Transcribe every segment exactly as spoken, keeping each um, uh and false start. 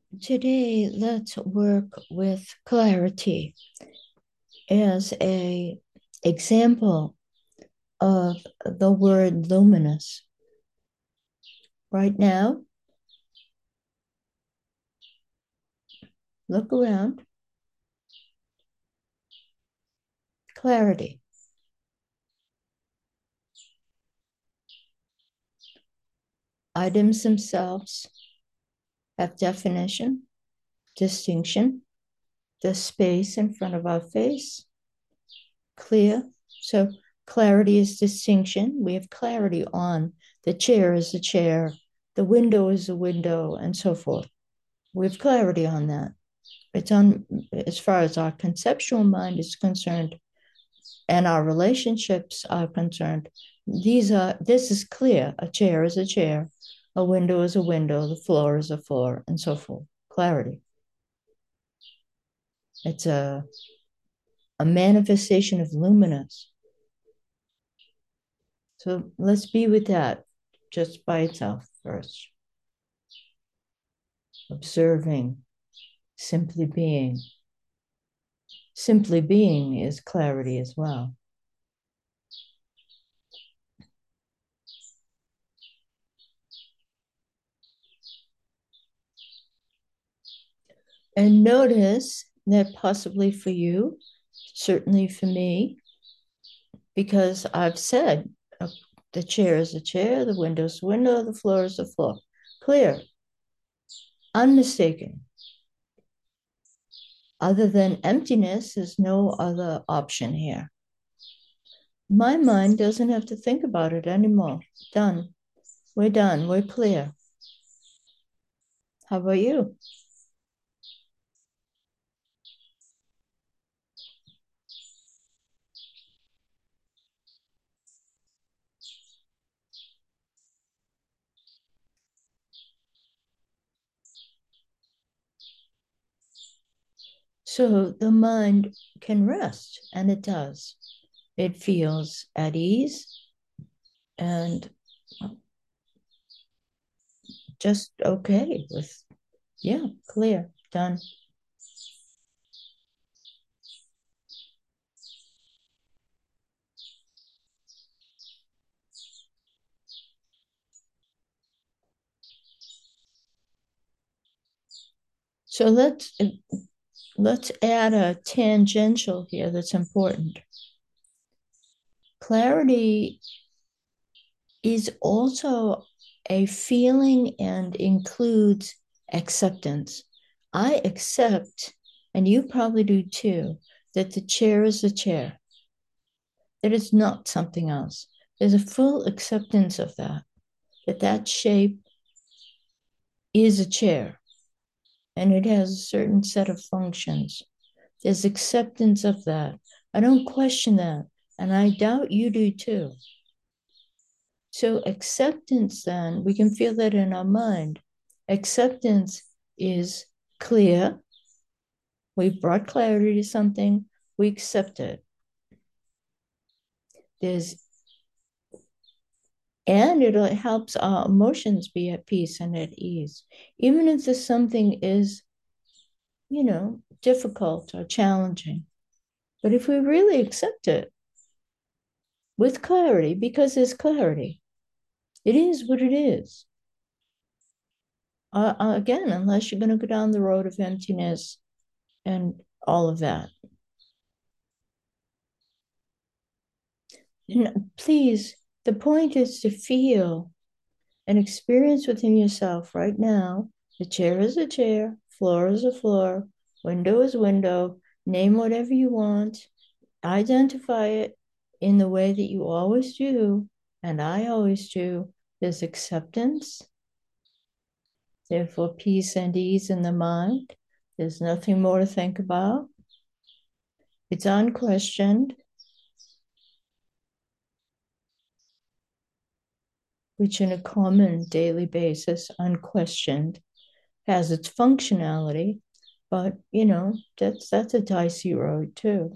Today, let's work with clarity as a example of the word luminous. Right now, look around. Clarity. Items themselves have definition, distinction, the space in front of our face, clear. So clarity is distinction. We have clarity on the chair is a chair, the window is a window, and so forth. We have clarity on that. It's on as far as our conceptual mind is concerned and our relationships are concerned. These are this is clear. A chair is a chair, a window is a window, the floor is a floor, and so forth. Clarity. It's a a manifestation of luminous. So let's be with that just by itself first. Observing, simply being. Simply being is clarity as well. And notice that possibly for you, certainly for me, because I've said uh, the chair is a chair, the window is a window, the floor is a floor. Clear, unmistaken. Other than emptiness, there's no other option here. My mind doesn't have to think about it anymore. Done. We're done. We're clear. How about you? So the mind can rest, and it does. It feels at ease and just okay with, yeah, clear, done. So let's let's add a tangential here that's important. Clarity is also a feeling and includes acceptance. I accept, and you probably do too, that the chair is a chair, that it's not something else. There's a full acceptance of that, that that shape is a chair and it has a certain set of functions. There's acceptance of that. I don't question that. And I doubt you do too. So, acceptance, then, we can feel that in our mind. Acceptance is clear. We've brought clarity to something, we accept it. There's, and it helps our emotions be at peace and at ease. Even if the something is, you know, difficult or challenging. But if we really accept it with clarity, because there's clarity, it is what it is. Uh, uh, again, unless you're going to go down the road of emptiness and all of that. And please, the point is to feel and experience within yourself right now. The chair is a chair, floor is a floor, window is window. Name whatever you want, identify it in the way that you always do, and I always do. There's acceptance, therefore, peace and ease in the mind. There's nothing more to think about. It's unquestioned, which in a common daily basis, unquestioned, has its functionality, but you know, that's that's a dicey road too.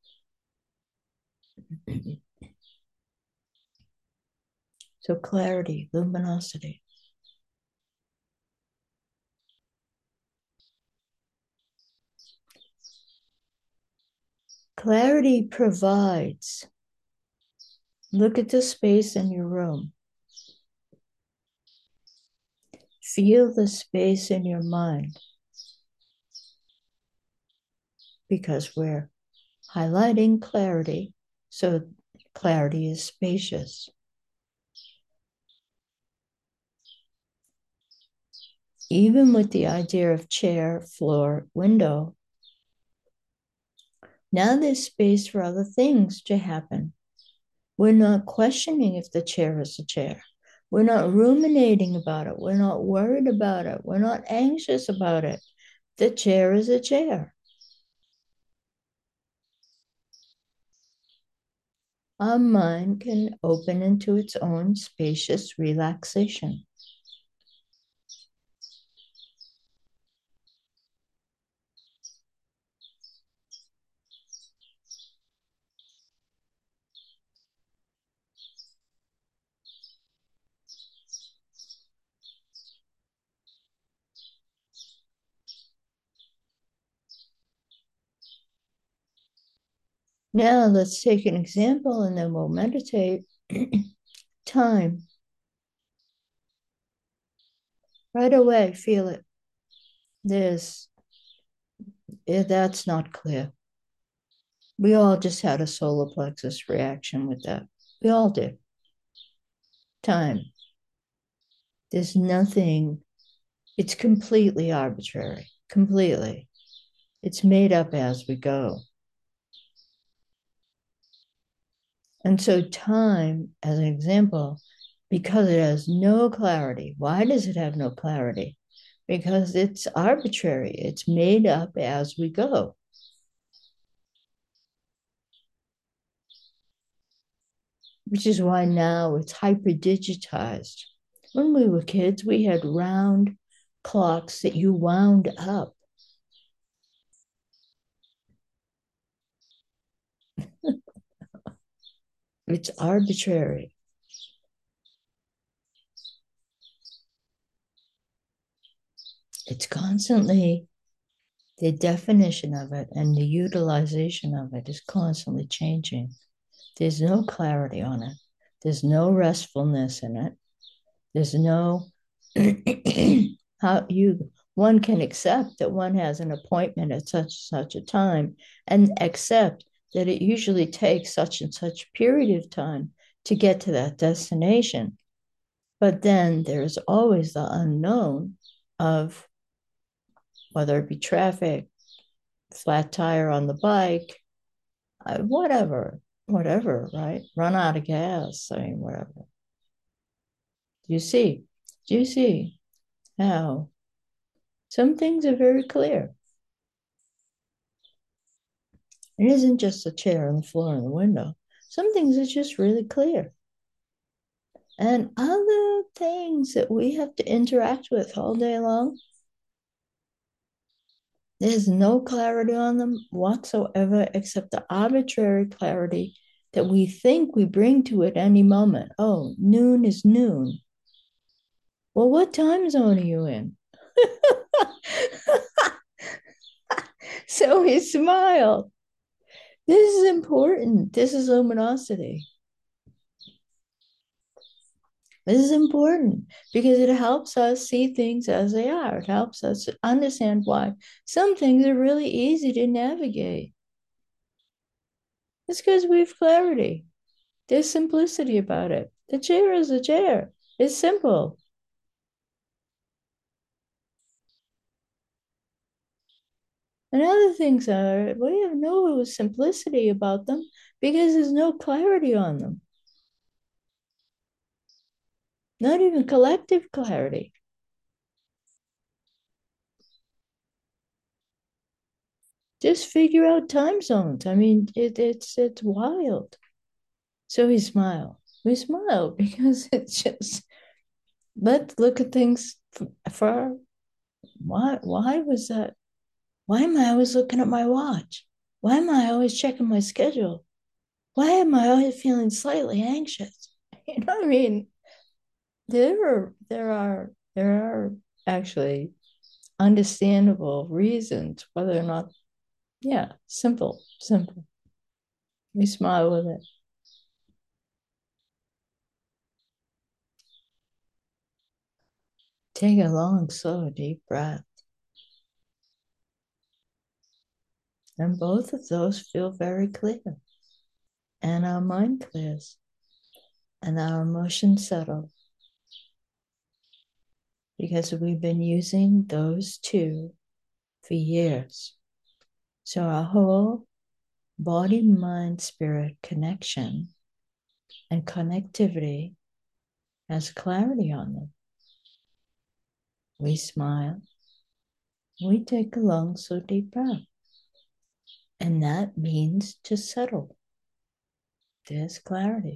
So clarity, luminosity. Clarity provides. Look at the space in your room. Feel the space in your mind, because we're highlighting clarity, so clarity is spacious. Even with the idea of chair, floor, window, now there's space for other things to happen. We're not questioning if the chair is a chair. We're not ruminating about it. We're not worried about it. We're not anxious about it. The chair is a chair. Our mind can open into its own spacious relaxation. Now let's take an example and then we'll meditate. Time. Right away, feel it. There's, that's not clear. We all just had a solar plexus reaction with that. We all did. Time. There's nothing, it's completely arbitrary, completely. It's made up as we go. And so time, as an example, because it has no clarity. Why does it have no clarity? Because it's arbitrary. It's made up as we go. Which is why now it's hyper digitized. When we were kids, we had round clocks that you wound up. It's arbitrary. It's constantly, the definition of it and the utilization of it is constantly changing. There's no clarity on it. There's no restfulness in it. There's no how you one can accept that one has an appointment at such such a time and accept that it usually takes such and such period of time to get to that destination. But then there's always the unknown of whether it be traffic, flat tire on the bike, uh, whatever, whatever, right? Run out of gas, I mean, whatever. Do you see? Do you see how some things are very clear? It isn't just the chair and the floor and the window. Some things are just really clear. And other things that we have to interact with all day long, there's no clarity on them whatsoever, except the arbitrary clarity that we think we bring to it any moment. Oh, noon is noon. Well, what time zone are you in? So he smiled. This is important. This is luminosity. This is important because it helps us see things as they are. It helps us understand why some things are really easy to navigate. It's because we have clarity. There's simplicity about it. The chair is a chair. It's simple. And other things are, we have no simplicity about them because there's no clarity on them. Not even collective clarity. Just figure out time zones. I mean, it, it's it's wild. So we smile. We smile because it's just, let's look at things for, for why why was that? Why am I always looking at my watch? Why am I always checking my schedule? Why am I always feeling slightly anxious? You know what I mean? There are there are there are actually understandable reasons, whether or not, yeah, simple, simple. We smile with it. Take a long, slow, deep breath. And both of those feel very clear. And our mind clears. And our emotions settle. Because we've been using those two for years. So our whole body, mind, spirit connection and connectivity has clarity on them. We smile. We take a long, slow, deep breath. And that means to settle. There's clarity.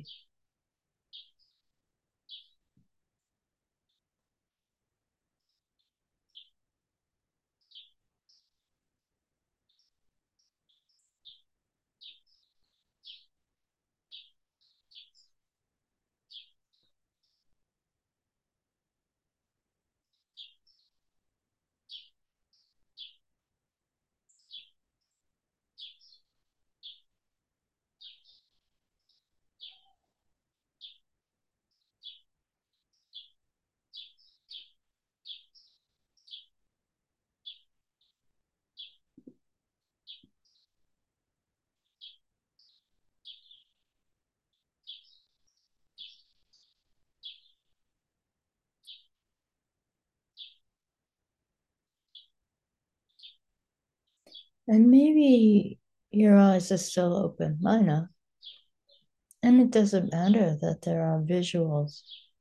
And maybe your eyes are still open. Mine are. And it doesn't matter that there are visuals.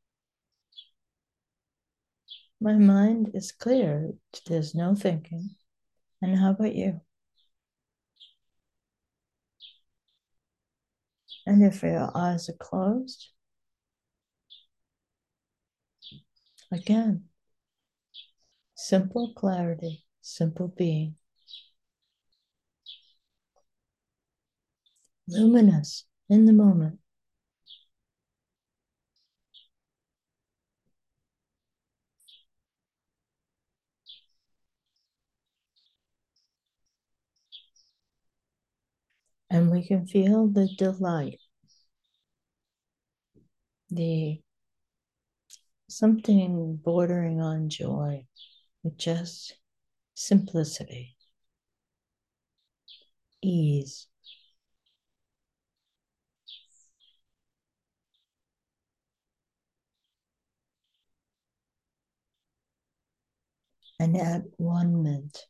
My mind is clear. There's no thinking. And how about you? And if your eyes are closed, again, simple clarity, simple being, luminous in the moment. And we can feel the delight, the something bordering on joy with just simplicity, ease. And at one mint.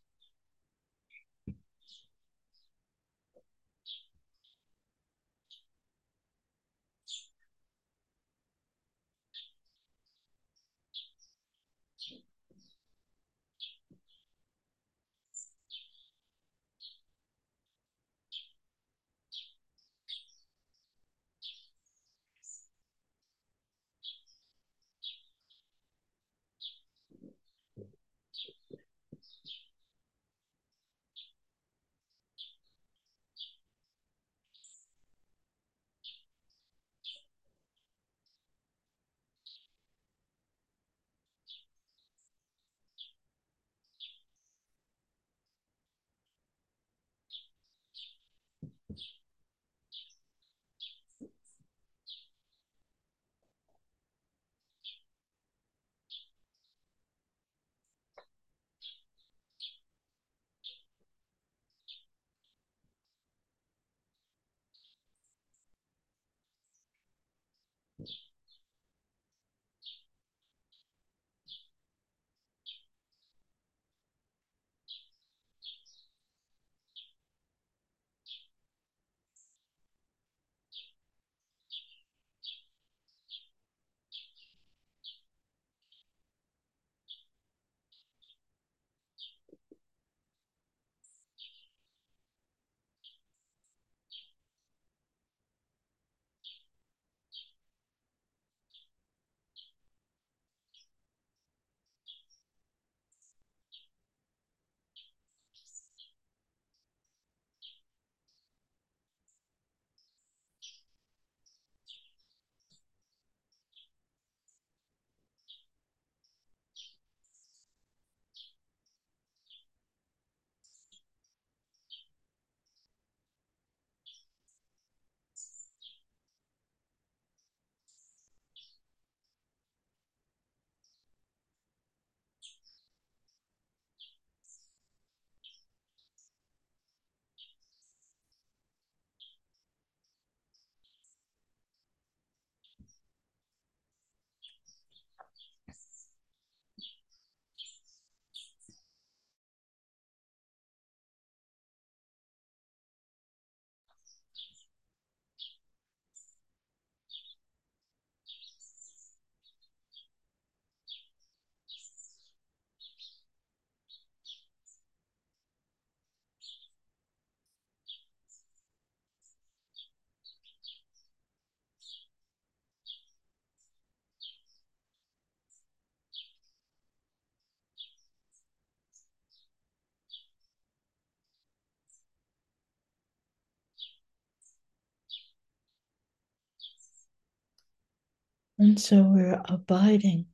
And so we're abiding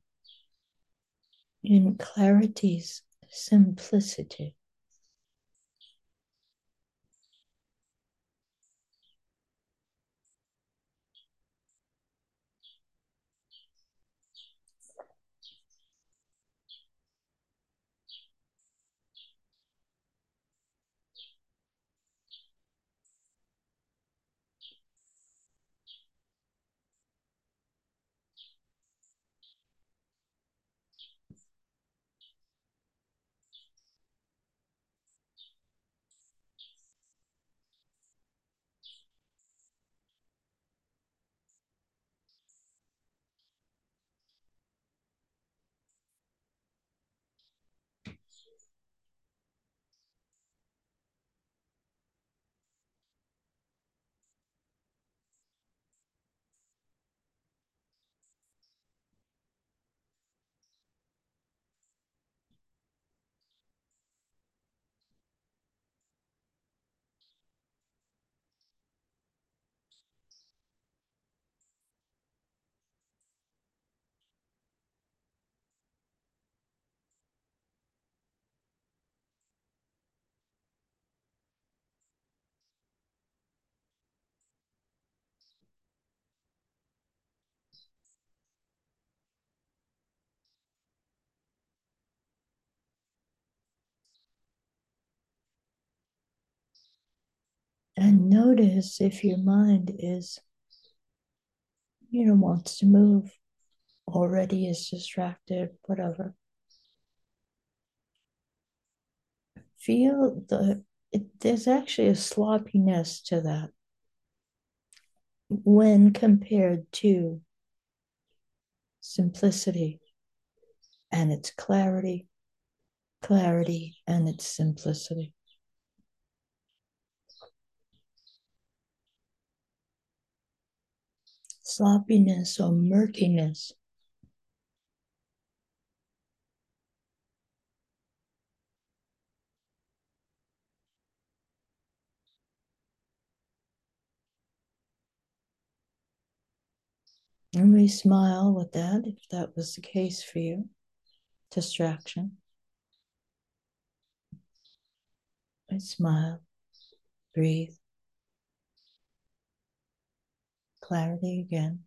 in clarity's simplicity. And notice if your mind is, you know, wants to move, already is distracted, whatever. Feel the, it, there's actually a sloppiness to that when compared to simplicity and its clarity, clarity and its simplicity. Sloppiness or murkiness. And we smile with that if that was the case for you. Distraction. I smile, breathe, clarity again.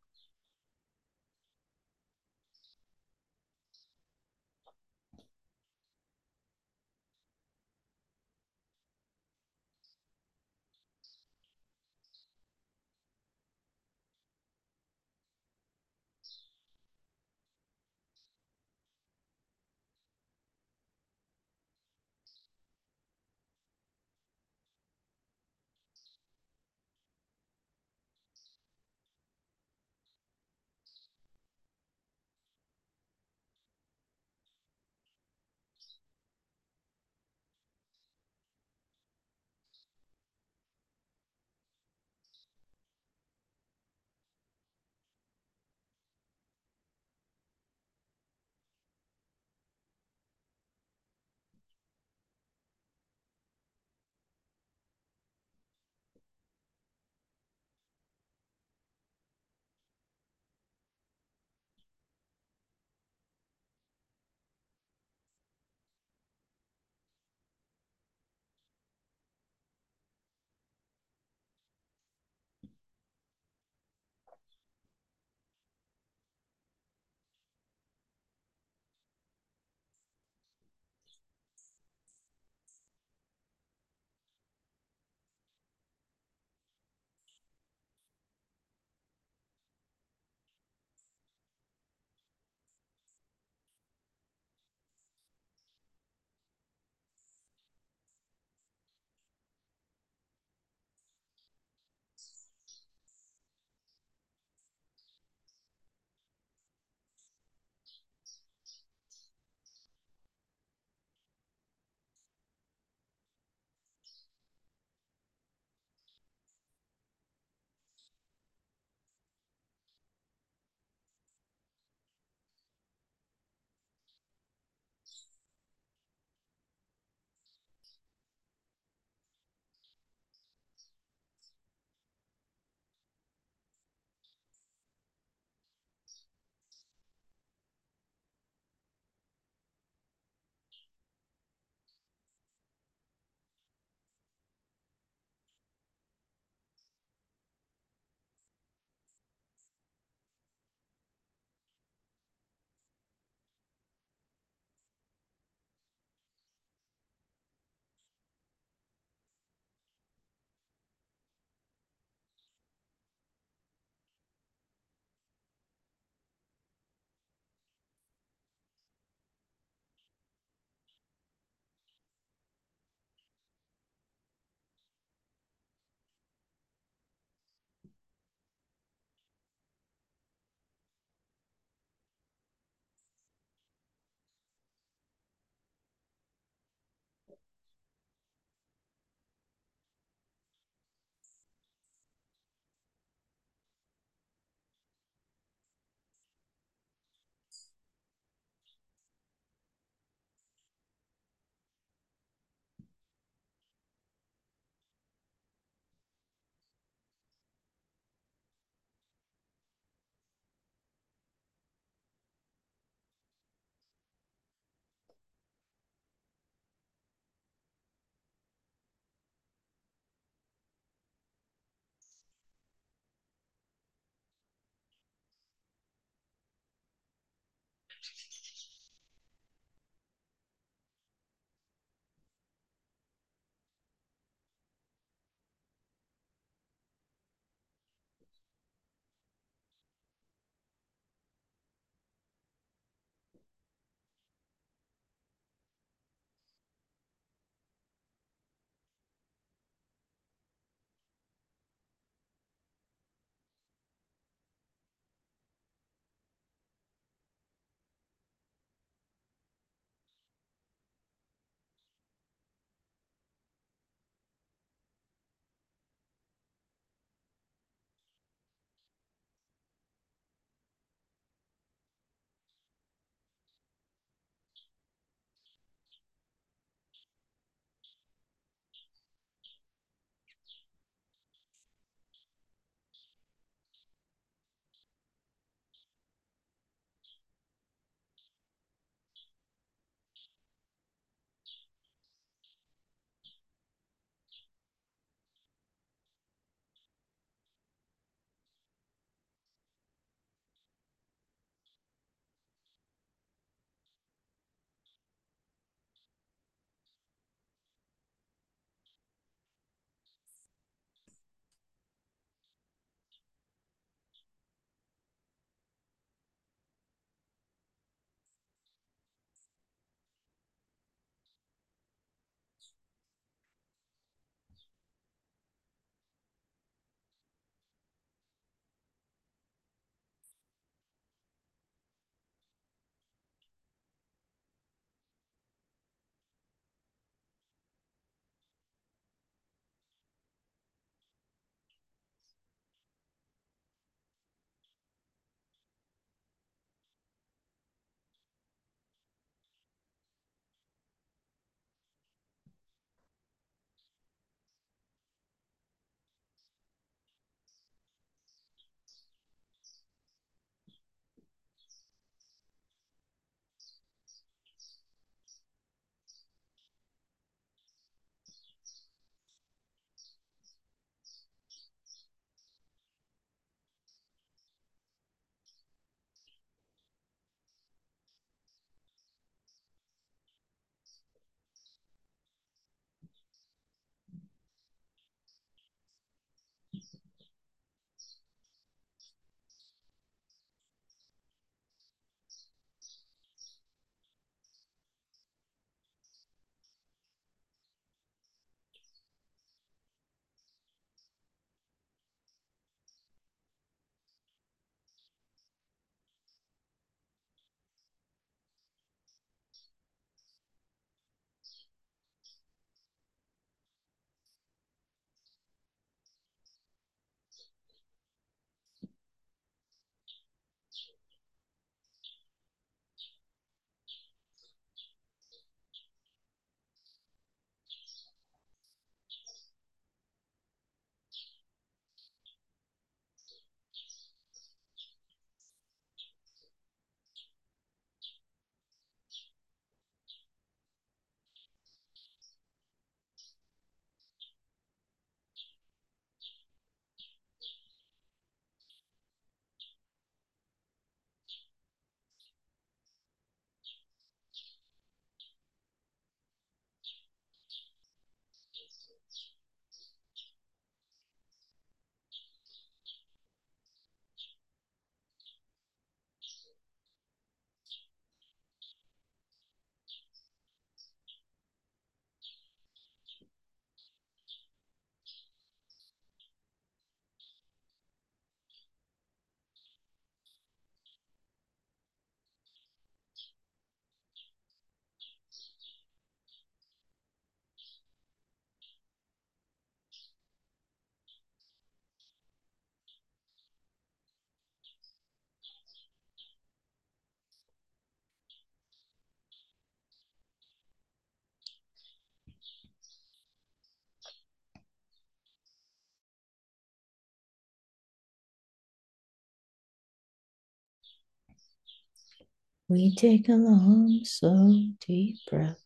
We take a long, slow, deep breath,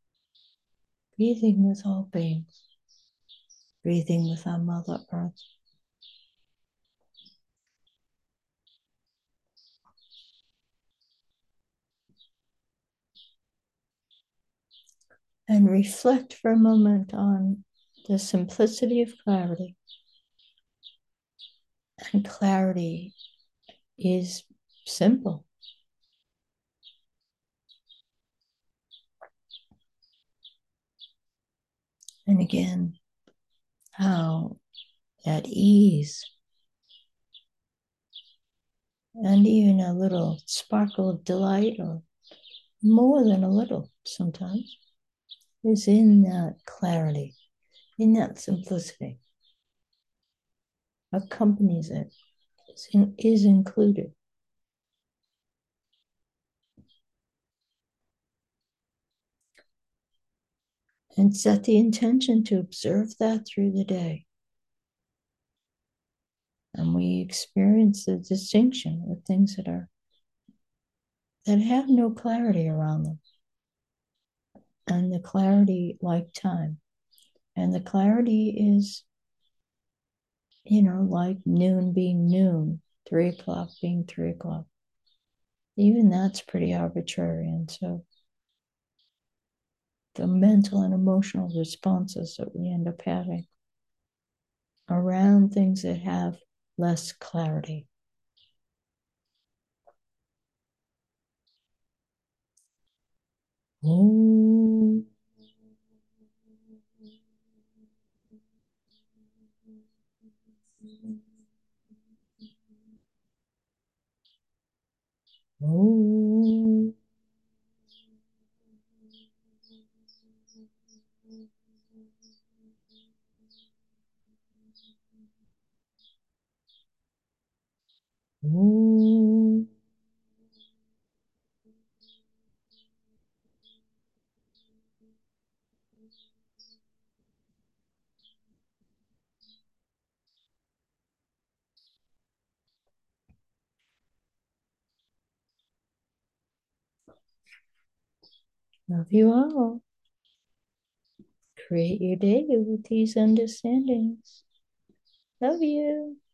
breathing with all beings, breathing with our Mother Earth. and reflect for a moment on the simplicity of clarity. And clarity is simple. And again, how at ease and even a little sparkle of delight, or more than a little sometimes, is in that clarity, in that simplicity, accompanies it, is, in, is included. And set the intention to observe that through the day. And we experience the distinction with things that are that have no clarity around them. And the clarity like time. And the clarity is, you know, like noon being noon, three o'clock being three o'clock. Even that's pretty arbitrary. And so the mental and emotional responses that we end up having around things that have less clarity. Oh. Oh. Oh. Love you all. Create your day with these understandings. Love you.